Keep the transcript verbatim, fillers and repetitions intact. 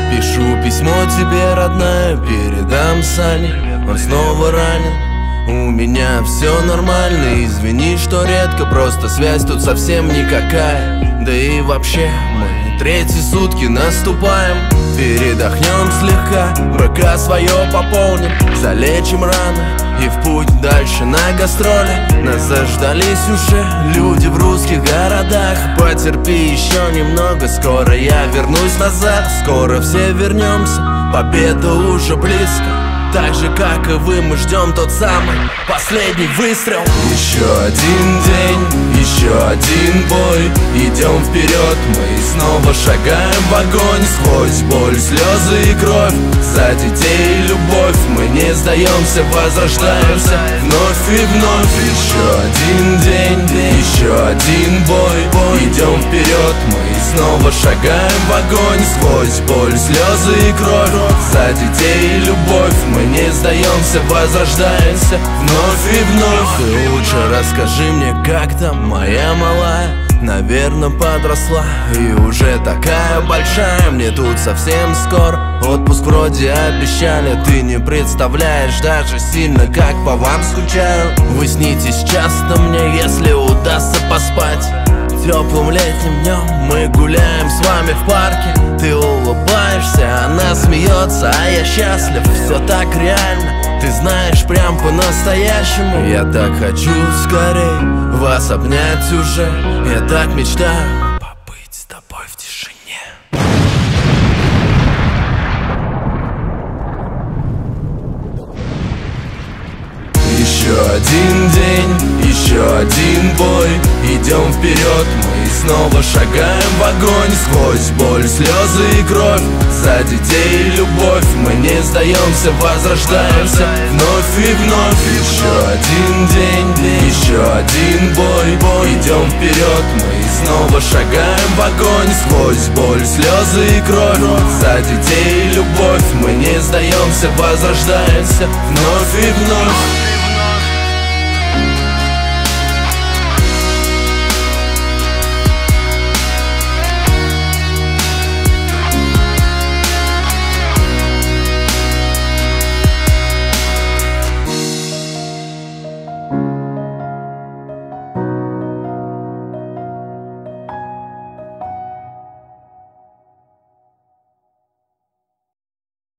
Пишу письмо тебе, родная, передам Сане. Он снова ранен, у меня все нормально. Извини, что редко, просто связь тут совсем никакая. Да и вообще, мы третьи сутки наступаем. Передохнем слегка, БК свое пополним, залечим раны и в путь дальше на гастроли. Нас заждались уже люди в русских городах. Потерпи еще немного, скоро я вернусь назад. Скоро все вернемся, победа уже близко. Так же, как и вы, мы ждем тот самый последний выстрел. Еще один день, еще один бой. Идем вперед, мы снова шагаем в огонь. Сквозь боль, слезы и кровь, за детей любовь. Мы не сдаемся, возрождаемся вновь и вновь. Еще один день, еще один бой. Идем вперед, мы снова шагаем в огонь. Сквозь боль, слезы и кровь, за детей любовь. Мы не сдаемся, возрождаемся вновь и вновь. Ты лучше расскажи мне, как там моя малая. Наверное, подросла и уже такая большая. Мне тут совсем скоро отпуск вроде обещали. Ты не представляешь даже сильно, как по вам скучаю. Вы снитесь часто мне, если удастся поспать. Теплым летним днем мы гуляем с вами в парке. Ты улыбаешься, она смеется, а я счастлив. Все так реально, ты знаешь, прям по-настоящему. Я так хочу скорей вас обнять уже. Я так мечтаю побыть с тобой в тишине. Еще один день, еще один бой. Идем вперед, мы снова шагаем в огонь. Сквозь боль, слезы и кровь, за детей любовь. Мы не сдаемся, возрождаемся вновь и вновь. Еще один день, еще один бой. Идем вперед, мы снова шагаем в огонь. Сквозь боль, слезы и кровь, за детей любовь. Мы не сдаемся, возрождаемся вновь и вновь.